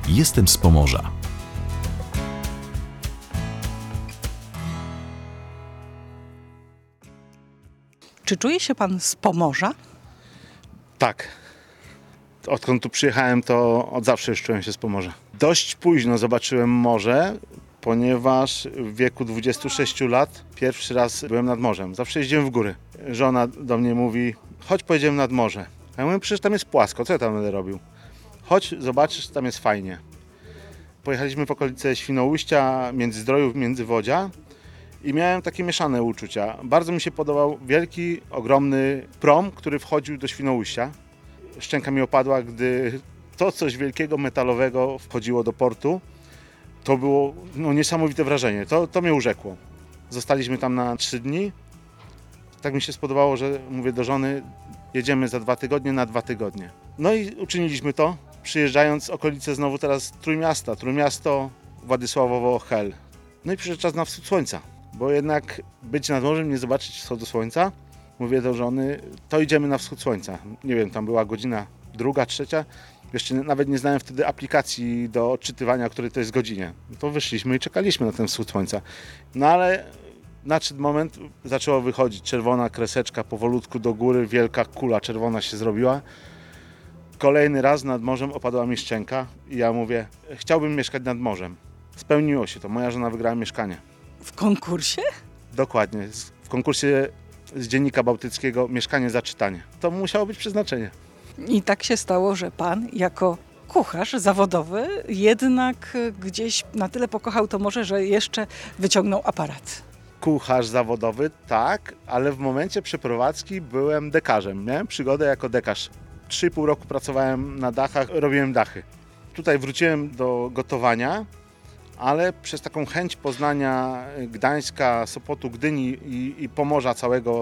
Jestem z Pomorza. Czy czuje się pan z Pomorza? Tak. Odkąd tu przyjechałem, to od zawsze już czułem się z Pomorza. Dość późno zobaczyłem morze, ponieważ w wieku 26 lat pierwszy raz byłem nad morzem. Zawsze jeździłem w góry. Żona do mnie mówi, chodź pojedziemy nad morze. Ja mówię, przecież tam jest płasko, co ja tam będę robił? Chodź, zobaczysz, tam jest fajnie. Pojechaliśmy w okolice Świnoujścia, Międzyzdrojów, Międzywodzia i miałem takie mieszane uczucia. Bardzo mi się podobał wielki, ogromny prom, który wchodził do Świnoujścia. Szczęka mi opadła, gdy to coś wielkiego, metalowego wchodziło do portu. To było niesamowite wrażenie. To mnie urzekło. Zostaliśmy tam na 3 dni. Tak mi się spodobało, że mówię do żony, jedziemy za 2 tygodnie na 2 tygodnie. No i uczyniliśmy to, przyjeżdżając z okolicy znowu teraz Trójmiasto, Władysławowo, Hel. No i przyszedł czas na wschód słońca, bo jednak być nad morzem, nie zobaczyć wschodu słońca. Mówię do żony, to idziemy na wschód słońca. Nie wiem, tam była godzina 2, 3. Jeszcze nawet nie znałem wtedy aplikacji do odczytywania, o której to jest godzinie. To wyszliśmy i czekaliśmy na ten wschód słońca. No ale nadszedł moment, zaczęło wychodzić czerwona kreseczka powolutku do góry, wielka kula czerwona się zrobiła. Kolejny raz nad morzem opadła mi szczęka i ja mówię, chciałbym mieszkać nad morzem. Spełniło się to, moja żona wygrała mieszkanie. W konkursie? Dokładnie, w konkursie z Dziennika Bałtyckiego Mieszkanie za czytanie. To musiało być przeznaczenie. I tak się stało, że pan jako kucharz zawodowy jednak gdzieś na tyle pokochał to morze, że jeszcze wyciągnął aparat. Kucharz zawodowy, tak, ale w momencie przeprowadzki byłem dekarzem. Miałem przygodę jako dekarz. 3,5 roku pracowałem na dachach, robiłem dachy. Tutaj wróciłem do gotowania, ale przez taką chęć poznania Gdańska, Sopotu, Gdyni i Pomorza całego,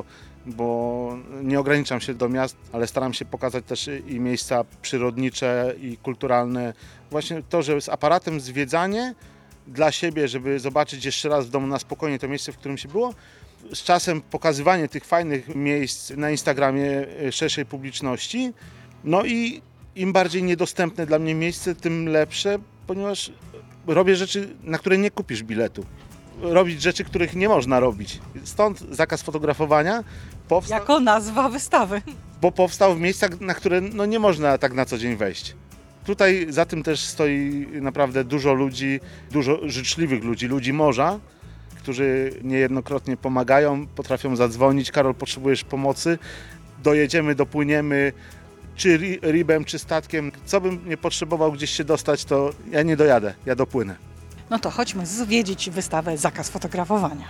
bo nie ograniczam się do miast, ale staram się pokazać też i miejsca przyrodnicze i kulturalne. Właśnie to, że z aparatem zwiedzanie dla siebie, żeby zobaczyć jeszcze raz w domu na spokojnie to miejsce, w którym się było. Z czasem pokazywanie tych fajnych miejsc na Instagramie szerszej publiczności. No i im bardziej niedostępne dla mnie miejsce, tym lepsze, ponieważ robię rzeczy, na które nie kupisz biletu. Robić rzeczy, których nie można robić. Stąd zakaz fotografowania powstał. Jako nazwa wystawy. Bo powstał w miejscach, na które nie można tak na co dzień wejść. Tutaj za tym też stoi naprawdę dużo ludzi, dużo życzliwych ludzi, ludzi morza, którzy niejednokrotnie pomagają, potrafią zadzwonić, Karol, potrzebujesz pomocy, dojedziemy, dopłyniemy, czy ribem, czy statkiem, co bym nie potrzebował gdzieś się dostać, to ja nie dojadę, ja dopłynę. No to chodźmy zwiedzić wystawę Zakaz fotografowania.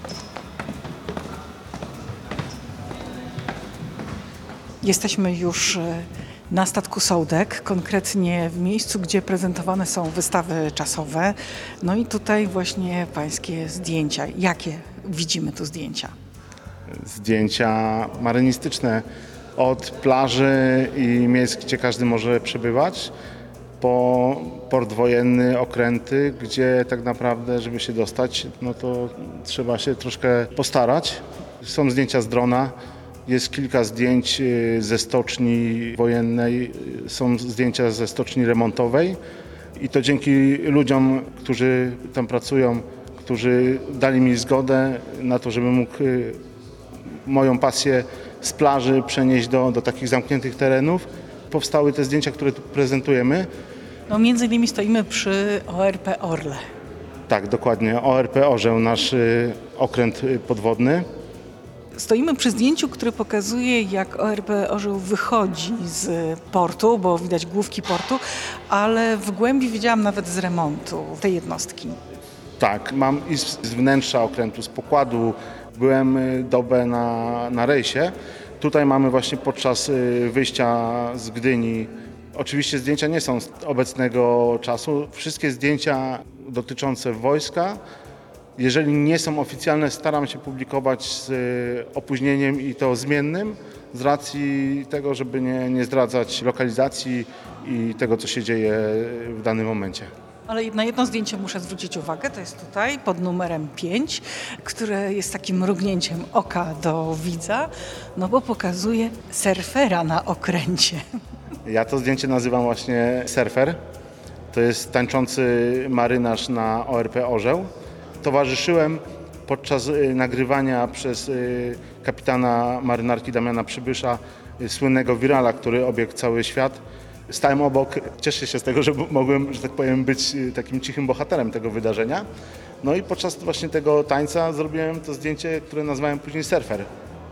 Jesteśmy już na statku Sołdek, konkretnie w miejscu, gdzie prezentowane są wystawy czasowe. No i tutaj właśnie pańskie zdjęcia. Jakie widzimy tu zdjęcia? Zdjęcia marynistyczne od plaży i miejsc, gdzie każdy może przebywać, po port wojenny, okręty, gdzie tak naprawdę, żeby się dostać, no to trzeba się troszkę postarać. Są zdjęcia z drona, jest kilka zdjęć ze stoczni wojennej, są zdjęcia ze stoczni remontowej i to dzięki ludziom, którzy tam pracują, którzy dali mi zgodę na to, żebym mógł moją pasję z plaży przenieść do takich zamkniętych terenów. Powstały te zdjęcia, które tu prezentujemy. No między innymi stoimy przy ORP Orle. Tak, dokładnie. ORP Orzeł, nasz okręt podwodny. Stoimy przy zdjęciu, które pokazuje, jak ORP Orzeł wychodzi z portu, bo widać główki portu, ale w głębi widziałam nawet z remontu tej jednostki. Tak, mam i z wnętrza okrętu, z pokładu. Byłem dobę na rejsie. Tutaj mamy właśnie podczas wyjścia z Gdyni. Oczywiście zdjęcia nie są z obecnego czasu. Wszystkie zdjęcia dotyczące wojska, jeżeli nie są oficjalne, staram się publikować z opóźnieniem i to zmiennym, z racji tego, żeby nie zdradzać lokalizacji i tego, co się dzieje w danym momencie. Ale na jedno zdjęcie muszę zwrócić uwagę, to jest tutaj pod numerem 5, które jest takim mrugnięciem oka do widza, no bo pokazuje surfera na okręcie. Ja to zdjęcie nazywam właśnie surfer. To jest tańczący marynarz na ORP Orzeł. Towarzyszyłem podczas nagrywania przez kapitana marynarki Damiana Przybysza słynnego wirala, który obiegł cały świat. Stałem obok, cieszę się z tego, że mogłem, że tak powiem, być takim cichym bohaterem tego wydarzenia. No i podczas właśnie tego tańca zrobiłem to zdjęcie, które nazwałem później surfer.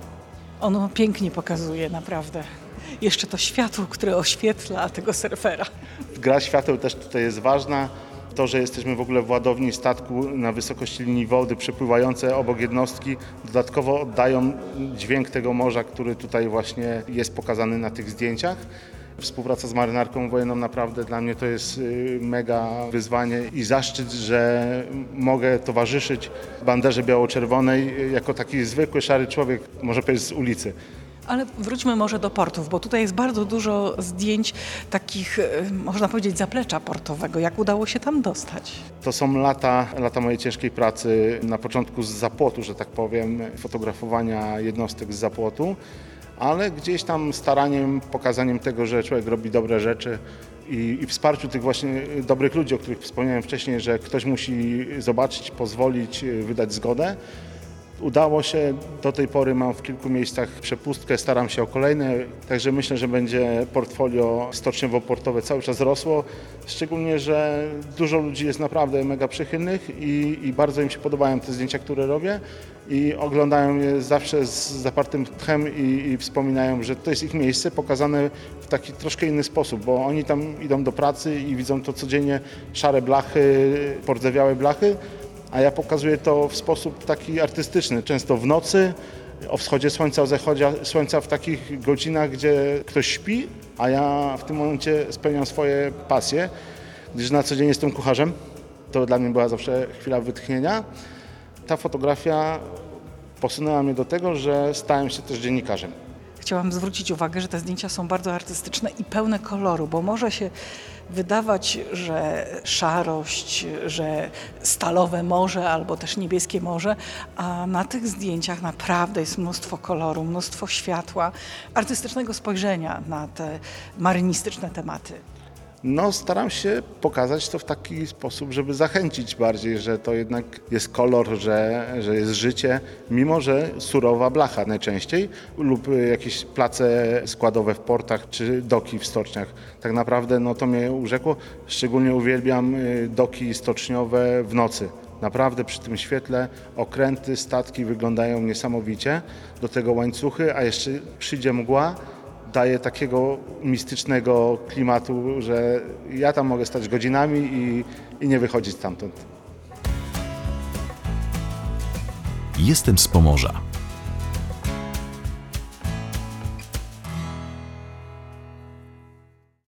Ono pięknie pokazuje, naprawdę. Jeszcze to światło, które oświetla tego surfera. Gra świateł też tutaj jest ważna. To, że jesteśmy w ogóle w ładowni statku na wysokości linii wody, przepływające obok jednostki, dodatkowo oddają dźwięk tego morza, który tutaj właśnie jest pokazany na tych zdjęciach. Współpraca z marynarką wojenną naprawdę dla mnie to jest mega wyzwanie i zaszczyt, że mogę towarzyszyć banderze biało-czerwonej jako taki zwykły, szary człowiek, może powiedzieć z ulicy. Ale wróćmy może do portów, bo tutaj jest bardzo dużo zdjęć takich, można powiedzieć, zaplecza portowego. Jak udało się tam dostać? To są lata mojej ciężkiej pracy, na początku z zapłotu, że tak powiem, fotografowania jednostek z zapłotu, ale gdzieś tam staraniem, pokazaniem tego, że człowiek robi dobre rzeczy i wsparciu tych właśnie dobrych ludzi, o których wspomniałem wcześniej, że ktoś musi zobaczyć, pozwolić, wydać zgodę. Udało się, do tej pory mam w kilku miejscach przepustkę, staram się o kolejne, także myślę, że będzie portfolio stoczniowo-portowe cały czas rosło, szczególnie, że dużo ludzi jest naprawdę mega przychylnych i bardzo im się podobają te zdjęcia, które robię i oglądają je zawsze z zapartym tchem i wspominają, że to jest ich miejsce pokazane w taki troszkę inny sposób, bo oni tam idą do pracy i widzą to codziennie, szare blachy, pordzewiałe blachy, a ja pokazuję to w sposób taki artystyczny, często w nocy, o wschodzie słońca, o zachodzie słońca, w takich godzinach, gdzie ktoś śpi, a ja w tym momencie spełniam swoje pasje, gdyż na co dzień jestem kucharzem. To dla mnie była zawsze chwila wytchnienia. Ta fotografia posunęła mnie do tego, że stałem się też dziennikarzem. Chciałam zwrócić uwagę, że te zdjęcia są bardzo artystyczne i pełne koloru, bo może się wydawać, że szarość, że stalowe morze albo też niebieskie morze, a na tych zdjęciach naprawdę jest mnóstwo koloru, mnóstwo światła, artystycznego spojrzenia na te marynistyczne tematy. No, staram się pokazać to w taki sposób, żeby zachęcić bardziej, że to jednak jest kolor, że jest życie, mimo że surowa blacha najczęściej lub jakieś place składowe w portach czy doki w stoczniach. Tak naprawdę no, to mnie urzekło. Szczególnie uwielbiam doki stoczniowe w nocy. Naprawdę przy tym świetle okręty, statki wyglądają niesamowicie, do tego łańcuchy, a jeszcze przyjdzie mgła. Daje takiego mistycznego klimatu, że ja tam mogę stać godzinami i nie wychodzić stamtąd. Jestem z Pomorza.